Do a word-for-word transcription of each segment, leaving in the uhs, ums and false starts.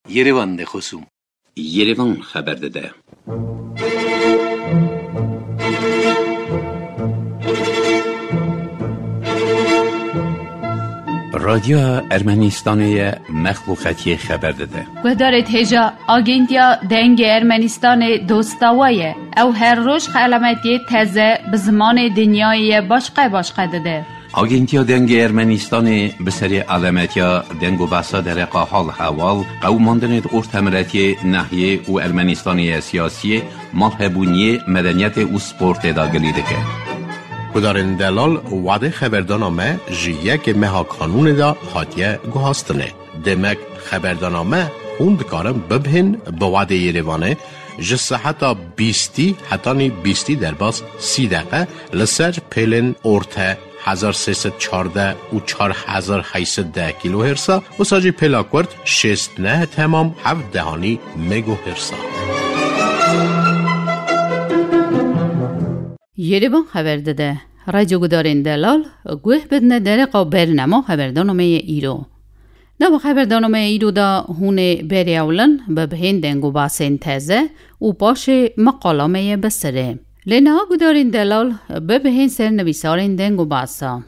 Yerevan de خصوم Yerevan خبر داده. رادیو ارمنستان مخلوقاتی خبر داده. گذارت هجا آگنتیا دنگ ارمنستان دوستاویه او هر روز علامتی تازه به زمان دنیای باشقه باشقه داده. آگنتیا دنگ ارمنستان به سری علامتیا دنگ و بحثا در حال حوال قوماندن ارتمرتی ناحیه و ارمنستانی سیاسی مالهبونی مدنیت و سپورت داگلی دکه. کدارن دلال وعده خبردانامه جیه که مها قانون دا حاتیه گوهاستنه. دمک خبردانامه خوند کارم ببهن به وعده یریوانه جسه حتی بیستی حتی نی بیستی در باز سی دقیقه لسر پیلن ارته هزار سیصد چارده و چار هزار هیصد ده کیلو هرسا و ساجی پلاکورد شست نه تمام هفت دهانی مگو هرسا. یریوان خبر داده. رادیو گدارین دلال گوه بدنه در قابرنما خبردانامه ایرو. نما خبردانامه ایرو دا هونه بری اولن به بهین دنگو باسین تازه و باش مقالامه بسره. لنها گدارین دلال به بهین سر نویسارین دنگو باسا.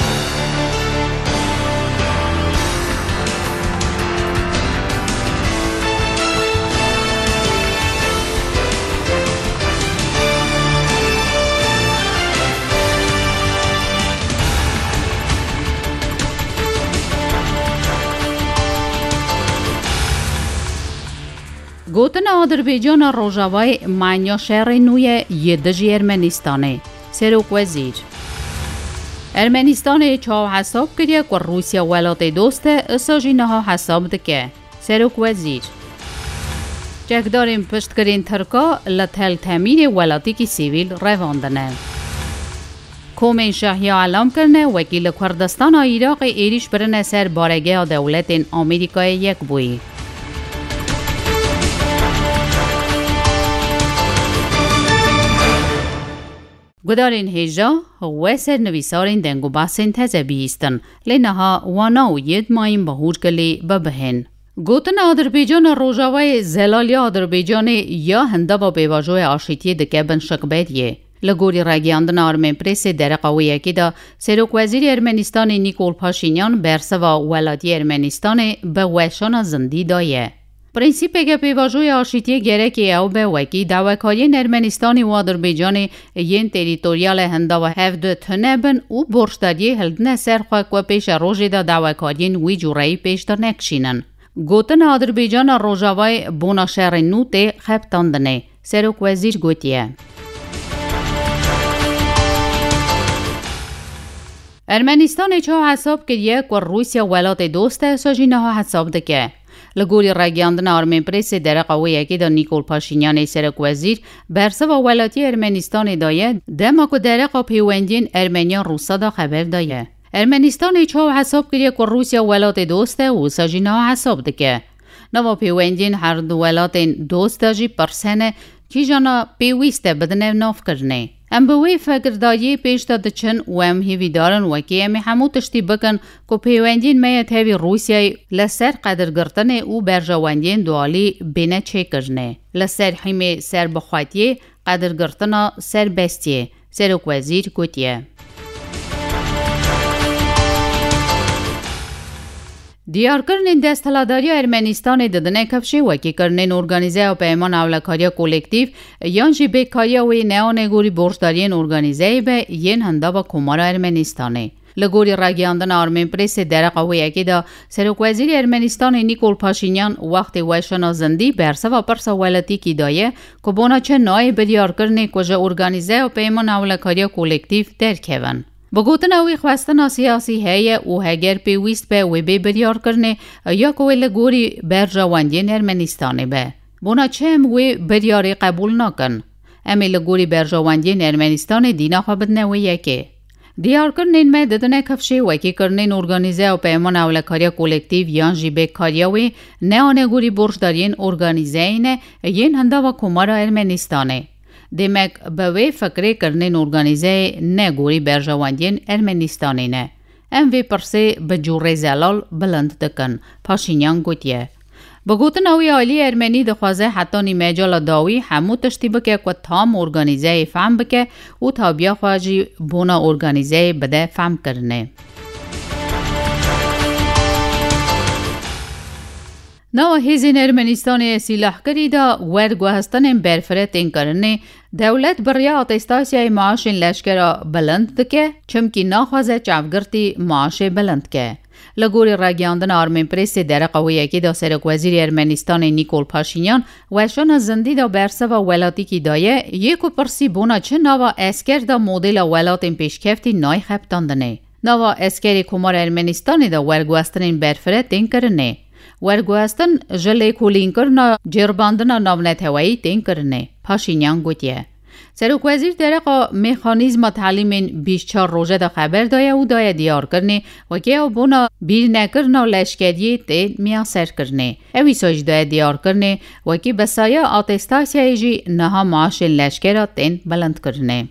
گوتن آذربایجان روجاوای مانیا شهر نوی یدجی ارمنستانه سروک وزیر ارمنستان چاو حساب کریه که روسیا ولایت دوست اساجی نها حساب دکه سروک وزیر جگداریم پشت کرین ترکا لطل تامین ولایتی کی سیویل رواندنه کومین شاهی اعلام کرنه وکیل کردستان عراق ایریش برنه سر بارگه دولت آمریکای یک بوی گدارین هجا و سر نویسارین دنگو باسین تازه بیستن لینها وانا و ید مایم بهور کلی ببهن. گوتن آذربایجان روجاوای زلالی آذربایجان یا هنده با بیواجوی آشیتی دکه بن شکبیدیه. لگوری راگیاندن آرمین پریس در قویه که دا سروک وزیر ارمنستان نیکول پاشینیان برسه و ولادی ارمنستان به وشان زندی دایه. پرینسیپی که پیواجوی آشیتی گرکی او به وکی دعوکاری ارمنستانی و آذربایجان ین تریتوریال هنده و هفت تنبن او برشداری هلدن سرخوک و پیش روژی دا دعوکاری وی جورایی پیش دا نکشینن. گوتن آذربایجان روژاوای بونا شهر نو تی خبتاندنه. سروک وزیر گوتیه. ارمنستان چه حساب کریه که روسیا ولایت دوست ساجی نها حساب دکه. لگوری راگیاندن آرمین پریس در قویه که دا نیکول پاشینیان سرک وزیر برسه و ولایتی ارمنستان دایه دما که در قاپیوندین ارمنیان روسا دا خبر دایه. ارمنستان چه حساب کریه که روسیا ولایت دوسته و ساجی نها حساب دکه. نوا پیوندین هر دو ولایت دوست جی پرسنه کی جانا پیوسته بدنه ناف کرنه. ام بوی فکر دایی پیش داده چن و ام هیوی دارن وکی امی همو تشتی بکن که پیوندین میت هیوی روسیای لسر قدر گرتن او برجواندین دوالی بینه چه کرنه. لسر حیمه سر بخواتیه قدر گرتن سر بستیه. سروک وزیر گوتیه. دیار کرنین دستهلاداری ارمنستان ددنه کفشی وکی کرنین ارگانیزه و پیمان اولکاری کولکتیو یان جی بیکاری و نیانه گوری برشدارین ارگانیزه به ین هنده و کمار ارمنستانه. لگوری راگیاندن آرمین پریس در قویه که دا سروک وزیر ارمنستان نیکول پاشینیان وقت وشنا زندی برسه و پرس ولتی کی دایه که بونا چه نای بدیار کرنی کجا ارگانیزه و پیمان اولکاری کولکتیو در کون. بگوتن اوی خواستن سیاسی هیه او هگر پیویست به وی بی بریار کرنه یا که وی لگوری برجواندین ارمنستانه به. بونا چه ام وی بریاری قبول نکن. امی لگوری برجواندین ارمنستان دینا خوابد نوی یکی. دیار کرنین میں ددنه کفشی وکی کرنین ارگانیزه و پیمان اولکاری کولکتیو یان جی بیکاریوی نیانه گوری برشدارین ارگانیزه اینه ین هنده و کمار ارمنستانه. دمک به وی فکری کرنین ارگانیزه نه گوری برجواندین ارمنستانی نه. ام وی پرسه به جوره زلال بلند دکن. پاشینیان گوتیه. بگوتن اوی عالی ارمنی دخوازه حتی نیمه جال داوی همو تشتی بکه که تام ارگانیزه فهم بکه و تا بیا خواجی بونا ارگانیزه بده فهم کرنه. نو هیزین ارمنستان سیلاح کری دا ورگوهستان برفره تین کرنه دولت بریا آتستاسیای معاش لشکر بلند دکه چمکی ناخوازه چافگرتی معاش بلند که. لگوری راگیاندن آرمین پریس در قویه که دا سرک وزیر ارمنستان نیکول پاشینیان وشان زندی دا برسه و ولاتی کی دایه یکو پرسی بونا چه نوا اسکر دا مدل ولات پیشکفتی نای خبتاندنه. نوا اسکری کمار ارمنستان دا ورگوهستان برفره تین کرنه. ورگوهستان جلی کولین کرنا جرباندنا نامنت هوایی تین کرنه. پاشینیان گوتیه. سرک وزیر درقا مکانیزم تعلیم بیست و چهار روزه دا خبر دایه و دایه دیار کرنه و که او بونا بیر نکرنا لشکریه تین میاسر کرنه. اوی سوچ دایه دیار کرنه و که بسایه آتستاسیه جی نها معاش لشکر تین بلند کرنه.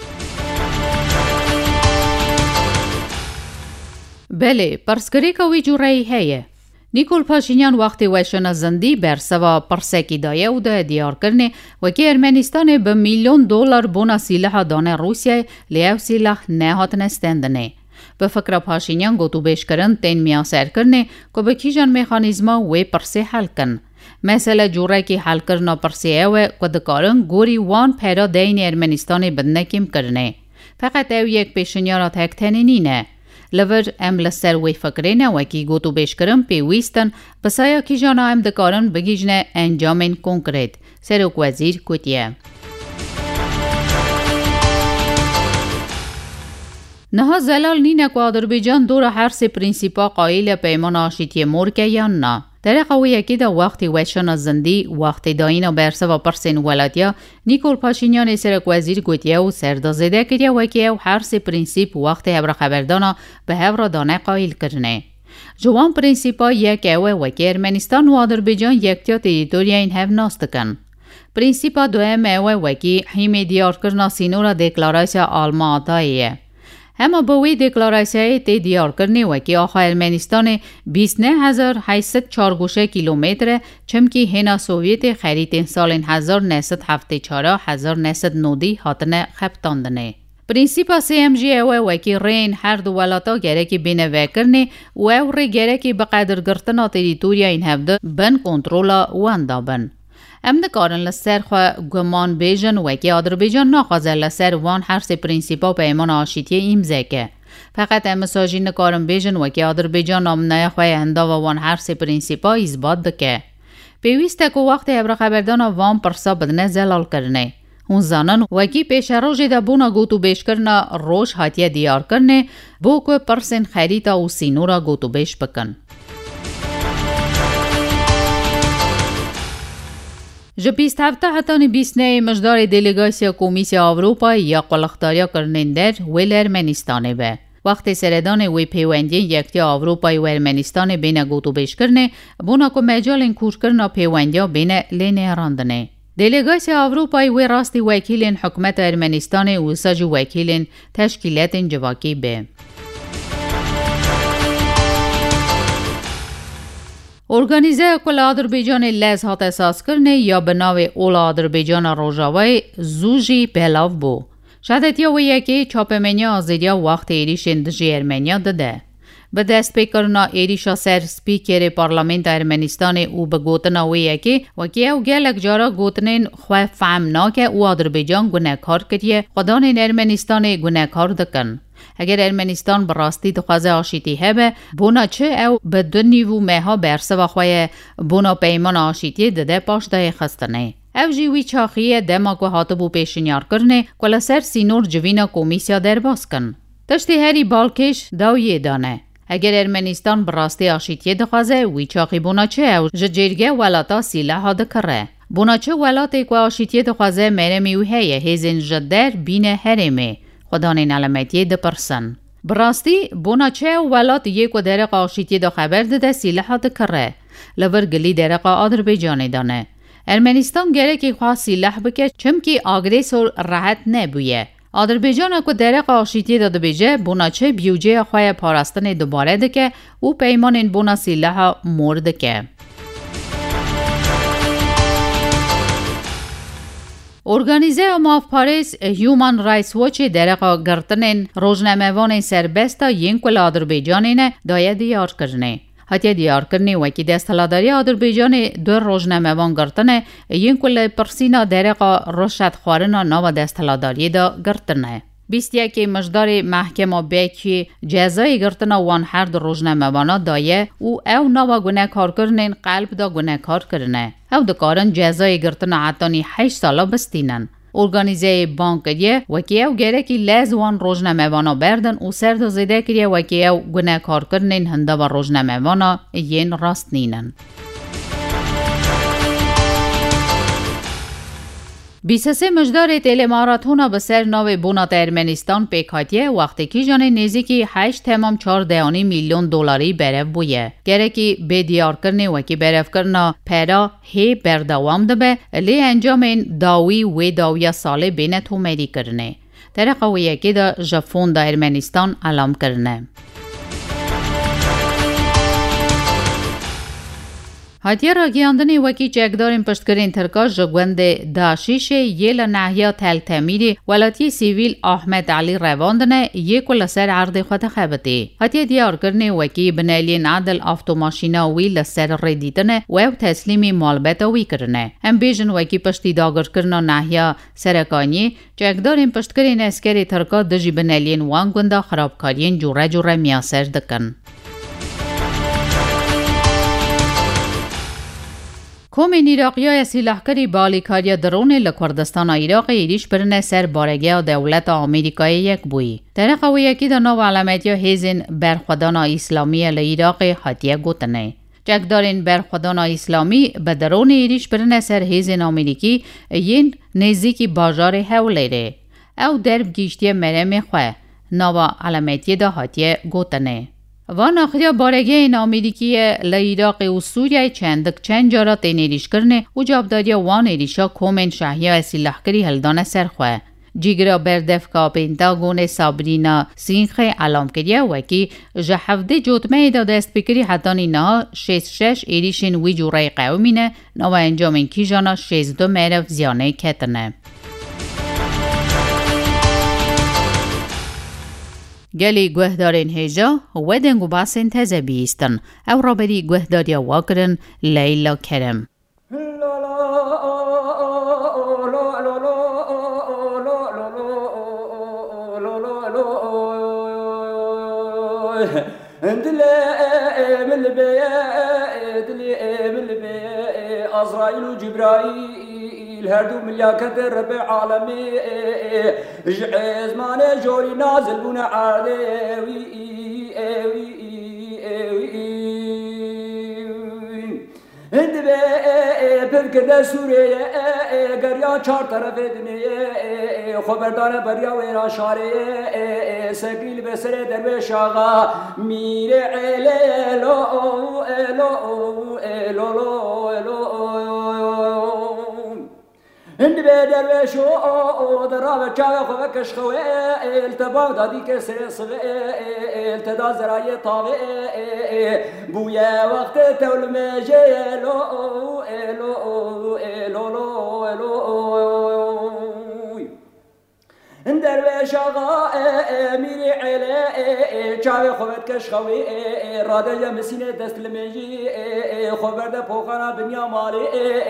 بله پرسکری کوی جو رای هیه. نیکول پاشینیان وقتی وشن زندی بر سوا پرسکی دایه و دایه دیار کرنه و که ارمنستان به میلیون دلار بونا سلاح دانه روسیه لیو سلاح نهات نستندنه. به فکر پاشینیان گوتو بیش کرن تین میاسر کرنه که به کیجان مکانیزما و پرسی حل کن. مثلا جوره که حل کرنا پرسی اوه که دکارن گوری وان پیدا دین ارمنستان بدنه کم کرنه. فقط او یک پیشنیارات هکتنی نینه. لور ام لسر وی فکرینه و کی گوتو بیش کرم پیویستن بسایا کی جانا ام دکارن بگیجنه انجامن کنکریت. سرک وزیر کتیه. نها زلال نینه که آذربایجان دور هر سه پرینسیپا قایل پیمان آشیتی مورکه یا نه. در قویه که دا وقتی وشان زندی وقتی داین برسه و پرسین ولادیا نیکول پاشینیان سرک وزیر گوتیه و سردازده کریه و که او هر سه پرینسیپ وقتی هبرا خبردانا به هبرا دانه قایل کرنه. جوان پرینسیپا یک اوه و که ارمنستان و آذربایجان یکتیا تریتوریا این هف ناستکن. پرینسیپا دویم اوه و که حیمه دیار کرنا سینورا دکلاراسیا آلما آتاییه. اما با وی دکلاراسیای تی دیار کرنه و که آخوا ارمنستان بیست و نه هزار و هشتصد و چهار گوشه کیلومتر چمکی هنا سوویت خرید سال هزار و نهصد و هفتاد و چهار هزار و نهصد و نود هاتنه خبتاندنه. پرینسیپا سی ام جی اوه و که رین هر دو ولاتا گره که بینه وکرنه و او ری گره که بقدر گرتنا تریتوریا این هفته بن کنترولا واندا بن. ام دکارن لسر خواه گمان بیجن و که آذربایجان ناخوازه لسر وان هر سه پرینسیپا پیمان آشیتی امضا که. فقط ام مساجی نکارن بیجن و که آذربایجان نامنای خواه هندا و وان هر سه پرینسیپا اثبات بکه. پیوسته که وقتی ابر خبردان وان پرسا بدنه زلال کرنه. اون زنان و که پیش روش دا بونا گوتو بیش کرنا روش هاتیه دیار کرنه بو که پرسن خریتا و سینورا گوتو بیش بکن. جه بیست هفته هتانی بیست نه مجدار دلیگاسیا کمیسیا آوروپا یا قلقداریا کرنین در ویل ارمنستانه به. وقتی سردان وی پیوندین یکتی آوروپای و ارمنستان بین گوتو بیش کرنه بونا که مجال این کور کرنا پیوندیا بین لینه راندنه. دلیگاسیا آوروپای وی راستی وکیلین حکمت ارمنستان و ساج وکیلین تشکیلات جواکی به. ارگانیزه کل آذربایجان لز هات اساس کرنه یا به ناو اول آذربایجان روژاوی زوجی پهلاو بو. شدتیا و یکی چاپمنیا آزیدیا وقت ایریش اندجی ارمنیا داده. به دست پیکرنا ایریشا سر سپیکر پارلمنت ارمنستان او به گوتنا و یکی و که او گلک جارا گوتنین خواه فهمنا که او آذربایجان گناهکار کریه خدان ارمنستان گناهکار دکن. اگر ارمنستان براستی دخوازه آشیتی هبه بونا چه او به دو نیو مها برسه و خواه بونا پیمان آشیتی داده پاش دای خستنه. او جیوی چاخیه دماغ و حاطبو پیشنیار کرنه کلا سر سینور جوینا کمیسیا در باز کن. تشتی هری بالکش داویه دانه. اگر ارمنستان براستی آشیتی دخوازه وی چاخی بونا چه او جرگه ولاتا سیله ها دکره. بونا چه ولاتا که آشیتی دخوازه میره میوهیه هیزن جدر بین هرمه. خدانین علامتی ده پرسن. براستی بونا چه ولات یک و درق آشیتی دا خبر ده سیلحات کره. لور گلی درق آذربایجان دانه. ارمنستان گره که خواه سیلح بکه چمکی آگریسور راحت نبویه. آذربایجان که درق آشیتی داده بیجه بونا چه بیوجه خواه پاراستن دوباره ده که او پیمان این بونا سیلح مورد که. Organize Mav Paris Human Rights Watch درقا گرتنین روزنامه‌وان سربست ینکل آذربایجانین دایه دیار کرنه. حتی دیار کرنی وکی دستهلاداری آذربایجان دو روزنامه‌وان گرتنه ینکل پرسینا درقا رشد خوارنا نو دستهلاداری دا گرتنه. بیست یکی مجدار محکمه بیکی جزای گرتنا وان هر دو روزنامه‌وانا دایه او او نو گناه کار کرنین قلب دا گناه کار کرنه. او دکارن جزای گرتنا عطانی هشت سالا بستینن. ارگانیزه بانکریه وکی او گره که لیز وان روزنامه‌وانا بردن و سرد زیده کریه وکی او گناه کار کرنین هنده و روزنامه‌وانا ین راست نینن. بیست و سه مجدار تیل ماراتونا به سر ناو بونات ارمنستان پیکاتیه وقتی که جانه نزدیکی هشت تمام چهار دهانی میلیون دلاری برف بویه. گره که به دیار کرنه و که برف کرنا پیرا هی بردوام دبه لی انجام این داوی و داوی ساله بین تومیدی کرنه. طرق و یکی دا ژاپن دا ارمنستان علام کرنه. هاتیه را گیاندنی وکی چکدارین پشتکرین ترکاش جگوند داشیش یل نحیا تل تمیری ولاتی سیویل احمد علی رواندنه یک لسر عرض خود خبتی. هاتیه دیار کرنی وکی بنالین عدل افتوماشینا وی لسر ردیدنه و او تسلیمی مالبتا وی کرنه. هم بیجن وکی پشتی داگر کرنا نحیا سرکانی چکدارین پشتکرین اسکری ترکا دجی بنالین وانگوندا خرابکارین جوره جوره میاسر دکن. کومین ایراقیای سلاحکاری بالیکاری درون لکردستان ایراق ایریش برنه سر بارگه دولت آمریکای یک بوی. طرق و یکی در نو علامتی هیزین برخودان اسلامی لایراق حتیه گوتنه. جگدارین برخودان اسلامی به درون ایریش برنه سر هیزین آمریکی این نزدیکی باجار حوله او درب گیشتی مرم خواه. نو علامتی دا حتیه گوتنه. وان آخریا بارگه این آمریکی لایراق و سوریه چندک چند جارا تینیریش کرنه و جابداری وان ایریشا کومن شاهیا سلاحکاری هلدان سرخواه. جیگرا بردفکا پینتاگون سابرینا سینخ علام کریه وکی جهفده جوتمه دا دست بکری حتانی نه شیست شش ایریشین وی جوره قومینه نو انجام این کی جانا شیست دو مرف زیانه کتنه. گلی گوهدارین هیجا و دنگو باسین تزه بیستن او را بری گوهداری واکرن لیلا کرم. أزرائيل وجبرائيل هردو ملياكة رب العالمين زمان جوري نازل بنا عادي هند بذكر سوريا قريا چار طرف دنيا خبردار بريا ويرا شاري سقيل بسر درويش آغا مير علي لو لو لو لو هند بدرويش او دراب چاوي خو کش خو التباغ دادي كسر صغ التدا زراي طاغ بويا وقت تول مجلو لو لو لو لو درویش آقا میری علی چاوی خوبت کش خوی راده یا مسینه دست لمنجی خوبرده پوخانا بنیا مالی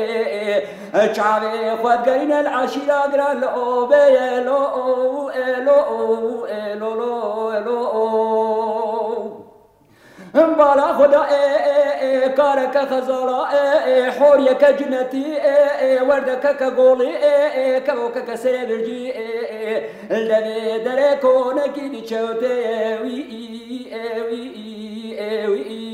چاوی خود گرین العشیره گران لو بی لو لو لو لو لو بالا خدا کارک خزالا حوریک جنتی وردک کگولی کبوک کسر برجی لبی در کونکی دی چوته وی وی وی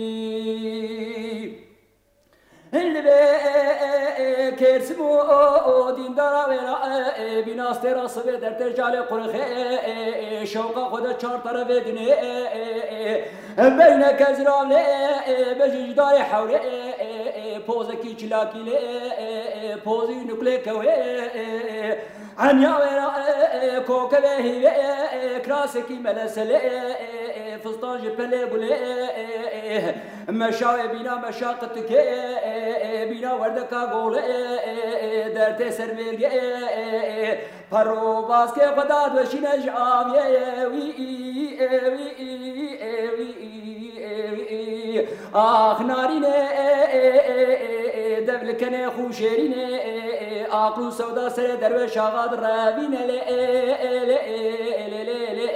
لبی کرسمو دیندارا ویرا بیناست راست به در ترجال قرخه شوقا خدا چار طرف دنی بین کزرام بجدار حوله پوزکی چلاکی پوزی نکله کوه عنیا ویرا کوکبه هیوه کراسکی ملسله فستان جپله بله مشاو بینا مشاقت که بینا وردکا گوله در تسر میرگه پرو باز که خدا دوشینه جاویه وی وی وی آخ نارینه دبل کنه خوشرینه آقلو سودا سر درویش آغاد روینه لی لی لی لی لی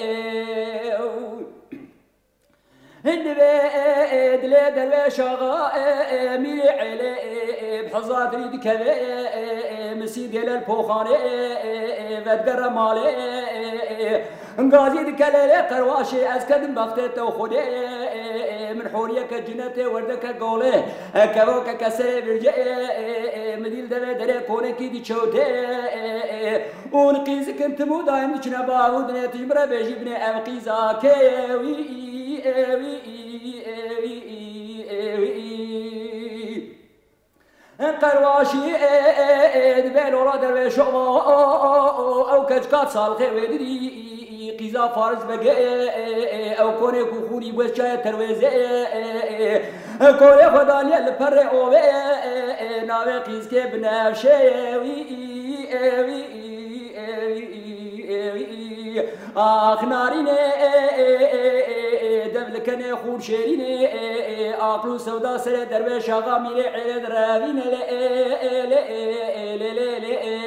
هندبه دلی درویش آغا میری علی بحضات رید کبه مسید گل الپوخانه ودگر ماله غازي دكالي قرواشي اسكدن بختته وخدي من حوريك جنته وردك قوله كبوك كسر برجع مديل دبه دره كونكي دي چوته ونقيزك انت مو دايم دچنا باود نه تجمره بجيبني ام قيزا كي وي وي قرواشي دبل ورا درويش او كجكات صالخي ودري قيزا فارس بقى او كوني كخوري بس جاي ترويزه كوني خداني البر او ناوي قيز كي بنفشه وي وي اخ نارينه دبل كني خور شيرينه اقلو سودا سر درويش اغا ميري عيد راوين لا لا لا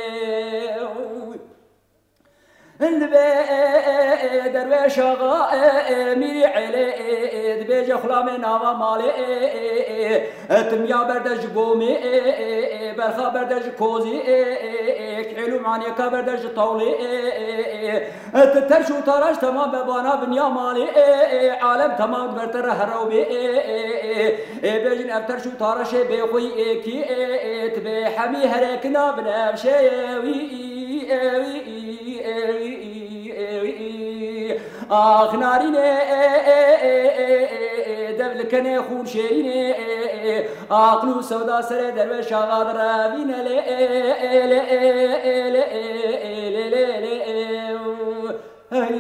البي درويش آغا ميري علي دبيج خلامي ناوا مالي تميا بردج قومي برخا بردج كوزي كعلو معنيكا بردج طولي تترشو تراش تمام ببانا بنيا مالي عالم تمام برتر هروبي بيجن افترشو تراش بيخوي كي تبي حمي هركنا بنفشي آخ نارینه دبل کنه خون شیرینه آقلو سودا سر درویش آغاد روینه لی لی لی لی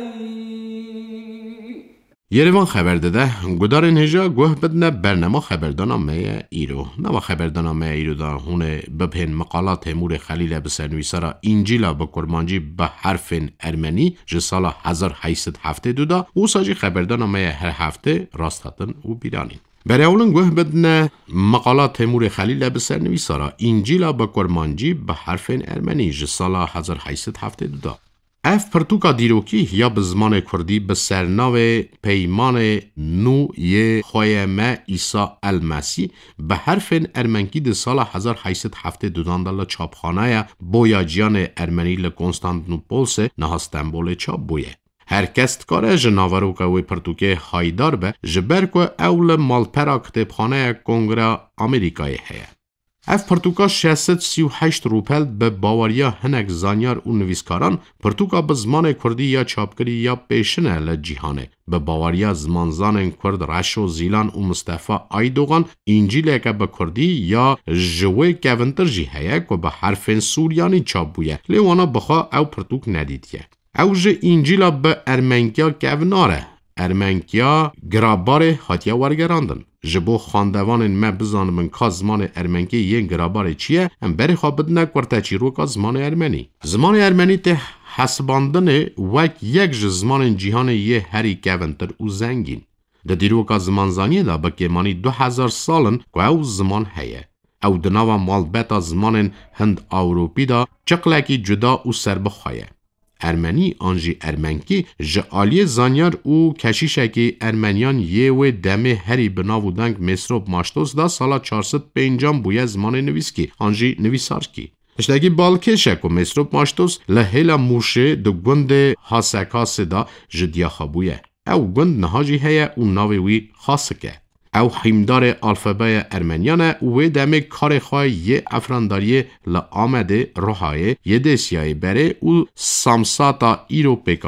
یروان خبر داده گدار نجا گوه بدنه برنامه خبردانامه ایرو نوا خبردانامه ایرو دا هونه ببهن مقالات مور خلیل بسرنویسارا انجیلا با کرمانجی به حرف ارمنی جه سال هزار و هشتصد و هفتاد و دو و ساجی خبردانامه هر هفته راستاتن و بیرانین برای اولن گوه بدنه مقالات مور خلیل بسرنویسارا انجیلا با کرمانجی به حرف ارمنی جه سال هزار و هشتصد و هفتاد و دو اف پرتوکا دیروکی یا به زمان کردی به سرناو پیمان نو ی خویمه ایسا المسی به حرف ارمنکی ده سال هزار و هشتصد و هفتاد و دو دل چاپخانه بویاجیان ارمنی لکنستانتینوپولس نه استانبول چاپ بویه. هر کست کاره جناورو که وی پرتوکه هایدار به جبر که اول مالپرا کتابخانه کنگره آمریکای هیه. اف پرتوکا ششصد و سی و هشت روپل به باوریا هنگ زانیار و نویسکاران پرتوکا به زمان کردی یا چاپکری یا پیشنه لجیهانه به باوریا زمانزان کرد رشو زیلان و مصطفی آیدوغان انجیل که به کردی یا جوه گونتر جیهه که به حرف سوریانی چاپ بویه لیوانا بخوا او پرتوک ندیدیه او جه انجیلا به ارمنکیا گوناره ارمنکیا گرابار هاتیا ورگراندن جبو خاندوان ما بزانم من که زمان ارمنکی یک گرابار چیه هم بری خواب بدنه کرده چی رو که زمان ارمنی زمان ارمنی ته حسباندن وک یک زمان جیهان یه هری گونتر و زنگین ده دیرو که زمانزانی دا بکیمانی دو هزار سالن که او زمان هیه او دناوا مالبتا زمان هند آوروپی دا چقلکی جدا و سربخواه ارمنی آنجی ارمنکی جعالی زانیار او کشیشکی ارمنیان یه و دمه هری بناو دنگ مصروب ماشتوس دا سالا چهارصد و پنجاه بویه زمان نویسکی آنجی نویسارکی اشتاگی بالکشک و مصروب ماشتوس لحیل موشه دو گند حاسکاس دا جدیا خبویه او گند نهاجی هیا و ناوی خاصکه او حیمدار الفبای ارمنیانه و دمه کار خواه یه افرانداری لآمده روحای یه دسیای بره و سامساتا ایرو پیکانیه.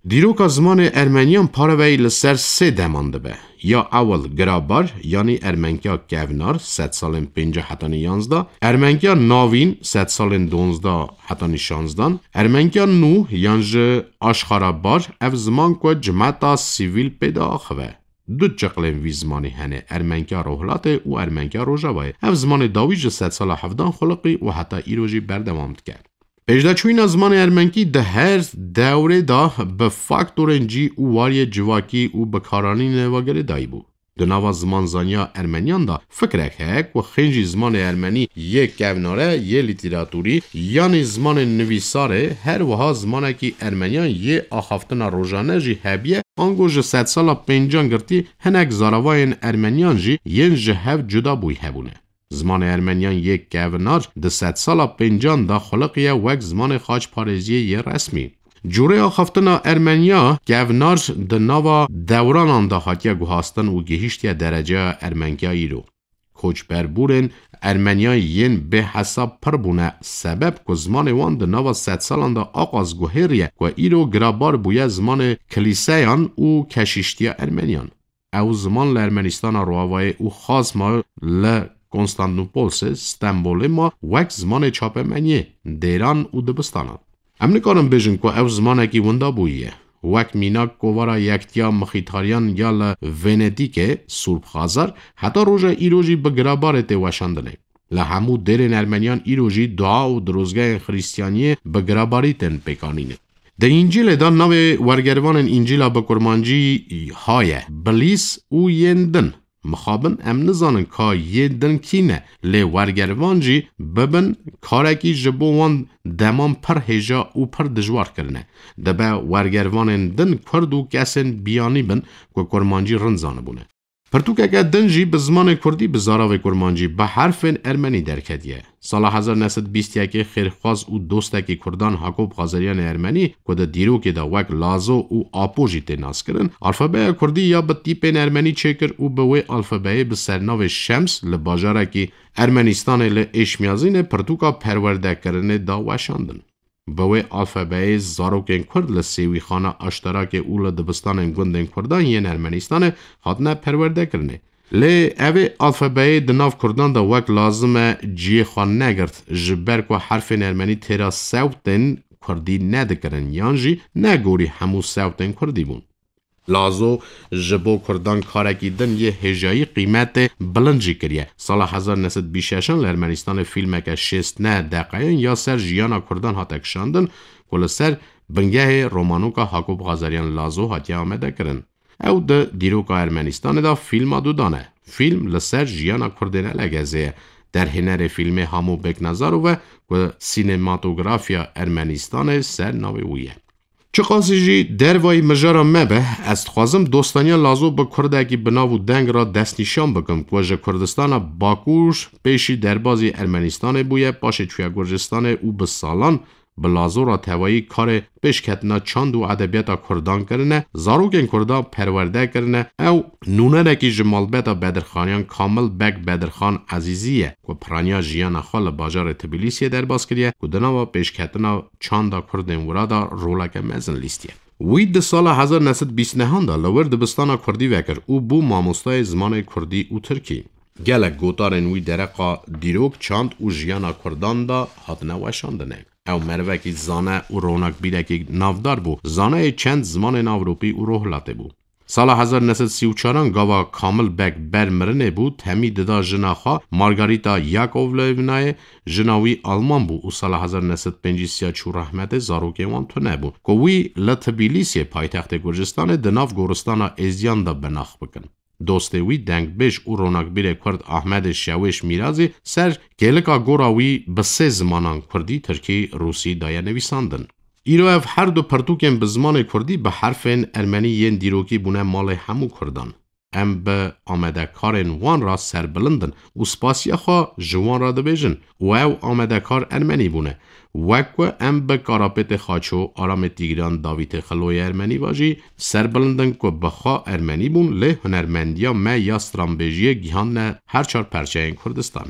دیروک زمان ارمنیان پاروی لسر سه دمانده به یا اول گرابار یعنی ارمنکیا گونار ست سالن پنجه حتانی یانزده ارمنکیا ناوین ست سالن دونزده حتانی شانزدان ارمنکیا نو یانج آشخارابار اف زمان که جمعتا سیویل پیدا آخوه دو چقلن وی زمانی هنه ارمنکیا روحلاته و ارمنکیا روژاوه اف زمان داویج ست سال هفدان خلقی و حتی ایروژی بردوامد کرد پیشده چوین زمان ارمنکی ده هر دوره دا به فاکتورنجی و واری جواکی و بکارانی نواگره دایی بود. ده نوا زمان زانیا ارمنیان دا فکرک هک و خنجی زمان ارمنی یک گوناره یه لیتراتوری یعنی زمان نویساره هر وها زمانه که ارمنیان یه آخافتن روزانه جی هبیه آنگو جه ست سالا پنجان گرتی هنک زاراواین ارمنیان جی ین جه هف جدا بوی هبونه. زمان ارمنیان یک گونار ده ست سالا پنجان دا خلقیه وک زمان خاج پارزیه یه رسمی. جوره آخفتنا ارمنیا گونار ده نوا دوران دا حاتیه گوهاستن و گهیشتیه درجه ارمنگیایی رو. خوچ بربورن ارمنیا ین به حساب پر بونه سبب که زمان وان ده نوا ست سالان دا آقاز گوهریه که ایرو گرابار بویه زمان کلیسیان و کشیشتیه ارمنیان. او زمان لارمنستان روابای او خاص ما ل کنستانتینوپولس استانبول ما وک زمان چاپمنیه دیران و دبستانان. ام نکارم بیشن که او زمانه کی وندا بویه. وک میناک کوارا یکتیا مخیتاریان یا ل ونیدیک سورب خازر حتی روزه ایروژی به گرابارت وشاندنه. لهمو دیرن ارمنیان ایروژی دعا و دروزگاه خریستیانی به گراباریتن پیکانینه. ده انجیل دا نوی ورگروان انجیل با کرمانجی های بلیس و یندن مخابن ام نزانن که یندن کینه لی ورگروان جی ببن کارکی جبوان دمان پر هجا و پر دجوار کرنه ده با ورگروان دن کردو کسن بیانی بن که کرمانجی رنزانه بونه. پرتو که دنجی به زمان کردی به زاراو کرمانجی به حرف ارمنی درکدیه. سال هزار و نهصد و بیست و یک خیرخواز و دوستکی کردان حاکوب غازریان ارمنی که ده دیرو که ده وک لازو و آپوژی تناس کرن الفبای کردی یا به تیپین ارمنی چکر و به وی الفبای به سرناو شمس لباجاره که ارمنستان لاشمیازین پرتو که پرورده کرنه دا وشاندن. بوی الفبای زاروکن کرد لسیوی خانه اشتراک اول دبستان گندن کردان یه ارمنستان خاطنه پرورده کرنه. لی اوی الفبای دناف کردان دا وک لازم جی خان نگرد جبر که حرف ارمنی تیرا سوتن کردی ندکرن یانجی نگوری همو سوتن کردی بون. لازو جبو کردان کارکی دن یه هجایی قیمت بلنجی کریه. سال هزار و نهصد و بیست و شش لارمنستان فیلم که شست نه دقیقین یا سر جیانا کردان هاتک شاندن کل سر بنگه رومانوکا حاکوب غازریان لازو هاتی آمده کرن. او ده دیروکا ارمنستان دا فیلم دو دانه. فیلم لسر جیانا کردنه لگزه. در هنر فیلم همو بکنزارو و سینماتوگرافیا ارمنستان سر نویویه. چه قاسیجی در وای مجارا مبه است خوازم دوستانیا لازو به کردکی بناو دنگ را دست نشان بکم که وجه کردستان باکوش پیشی دربازی ارمنستان بویه باشه چویا گرجستان او به سالان به لازو را توایی کار پیش کتنا چند و ادبیات کردان کرنه زاروگن کردا پرورده کرنه او نونه رکی جمال بیتا بدرخانیان کامل بک بدرخان عزیزیه که پرانیا جیان خال باجار تبلیسی در باز کریه که دناوا پیش کتنا چند کردن ورادا رولک مزن لیستیه. وی ده سال هزار و نهصد و بیست و نه دا لور دبستان کردی وکر او بو ماموستای زمان کردی او ترکی. گلک گوتارن وی درقا دیروک چند و جیانا کردان دا هاتنه وشاندنه. او مروکی زانه و رونق بیرکی نافدار بو زانه چند زمان ناوروپی و روحلاته بو. سال هزار و نهصد و سی و چهار گاوا کامل بک برمرنه بود همی ددا جناخا مارگاریتا یاکوولوینای جناوی آلمان بو و سال هزار و نهصد و پنجاه و چهار رحمت زاروکی وان تو نبو که وی لطبیلیسی پایتخت گرجستان دناف گورستان ازیان دا بناخ بکن. دوسته وی دنگ بیش و رونق بیر کرد احمد شویش میرازی سر گلکا گوراوی به سه زمانان کردی ترکی روسی دایه نویساندن. ایرو اف هر دو پرتوکن به زمان کردی به حرفین ارمنی ین دیروکی بونه مال همو کردن. ام به آمده کارن وان را سر بلندن و سپاسیا خواه جوان را دبیجن و او آمده کار ارمنی بونه. وکو ام به کاراپت خاچو آرام تیگران داویت خلوی ارمنی واجی سر بلندن که بخوا ارمنی بون لی هنرمندیا ما یا سترامبیجی گیهان نه هر چار پرچه این کردستانه.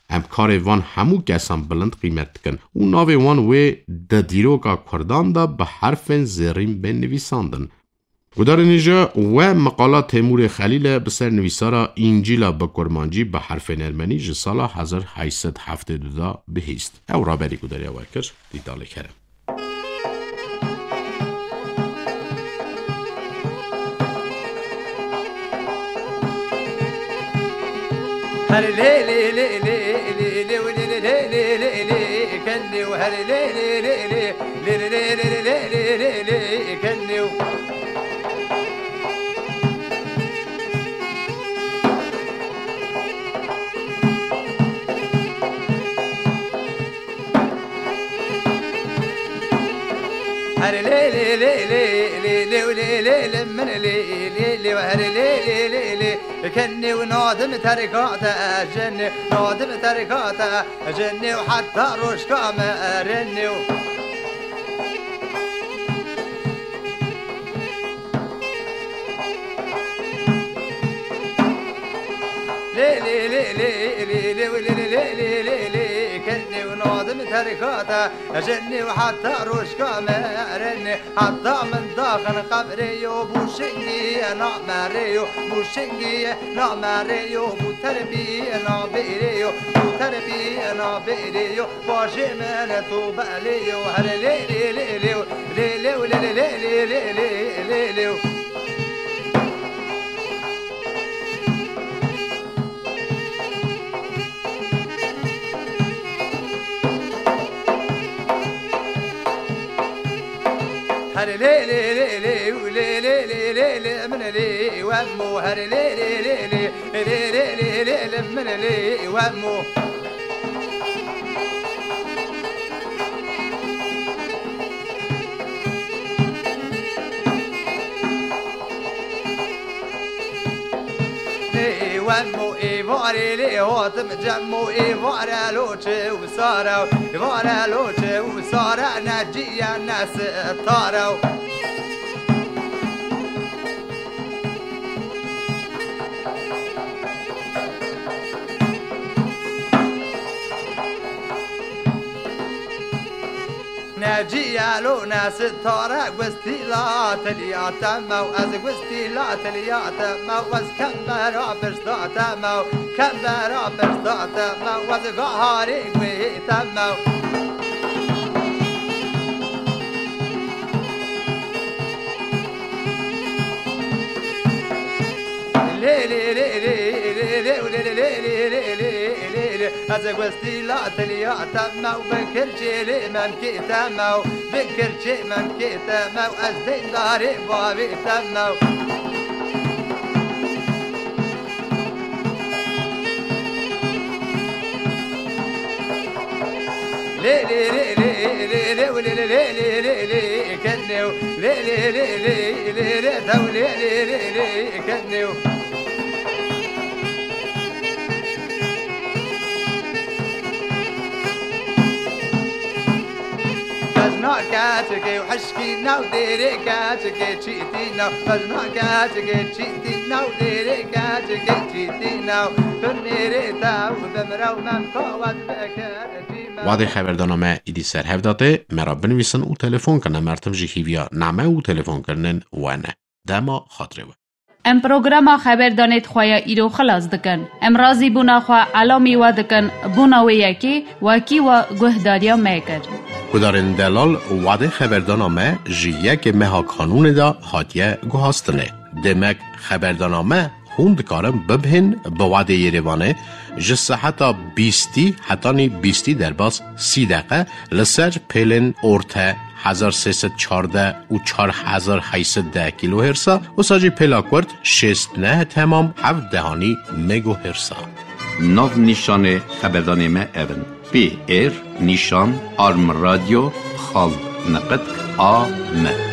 ام کار وان همو کسان بلند قیمت کن و ناوی وان و د دیروکا کردان دا به حرف زرین بنویساندن. گدار نیجا و مقالات تیمور خلیل بسر نویسارا انجیلا با کرمانجی به حرف ارمنی ج سال هزار و هشتصد و هفتاد و دو بهیست. او را بری گداری آورکر دیداله کرم. هر لي لي لي لي لي لي ولي لي لي لي لي كني وهر لي لي لي لي لي لي لي لي لي لي كني هر لي لي لي لي لي لي ولي لي لمن لي لي لي وهر لي لي لي لي كني ونادم تركات جني نادم تركات جني وحتى روش كامل رني لي لي لي لي لي لي لي لي لي لي كني ونادم تركات جني وحتى روش كامل رني حتى من داخل قبري وبوشنجي نعمريو بوشنجي نعمريو بوتربي نعبيريو بوتربي نعبيريو باجي من توباليو هر لي لي لي لي لي لي لي لي لي لي هر لي لي لي لي ولي لي لي لي لي من لي وامو هر لي لي لي لي لي لي لي لي من لي وامو وامو ايواري لي هاتم جمو ايوارا لوچه وسارا ايوارا لوچه وسارا نجيا ناس طارو نجيا لو ناس طارا وستيلات الياتما واز وستيلات الياتما واز كمبرا برستاتما كمبرا برستاتما واز غاري ويتما لي لي لي لي لي لي لي لي لي از وستيلات الياتما وبكرشي لي ممكيتما وبكرشي ممكيتما واز داري بابيتما لي لي لي لي لي لي لي لي لي لي كنيو لي لي لي لي لي لي دولي لي لي لي كنيو فجنا كاتكي وحشكينا وديري كاتكي تشيتينا فجنا كاتكي تشيتينا وديري كاتكي تشيتينا كنيري تاو دمرا وممكوات بكاتي وادي خبردانامه ایدی سر هفداده مرا بنویسن و تلفن کنن مرتم جی هیویا نامه و تلفن کنن وانه دما خاطره و ام پروگراما خبردانیت خواه ایرو خلاص دکن ام رازی بونا خواه علامی و دکن بونا و یکی وکی و گهداریا میکر گدارن دلال وادي خبردانامه جی یک مها کانون دا هاتیه گوهاستنه دمک خبردانامه خوند کارم ببهن به وعده یریوانه جسه حتی بیستی حتی نی بیستی در باز سی دقیقه لسر پیلن ارته هزار و سیصد و چهارده و چهار هزار و هشتصد و ده کیلو هرسا و ساجی پیلاکورد شست نه تمام هفت دهانی مگو هرسا ناو نیشان خبردانامه اون بی ایر نیشان آرم رادیو خال نقد آ م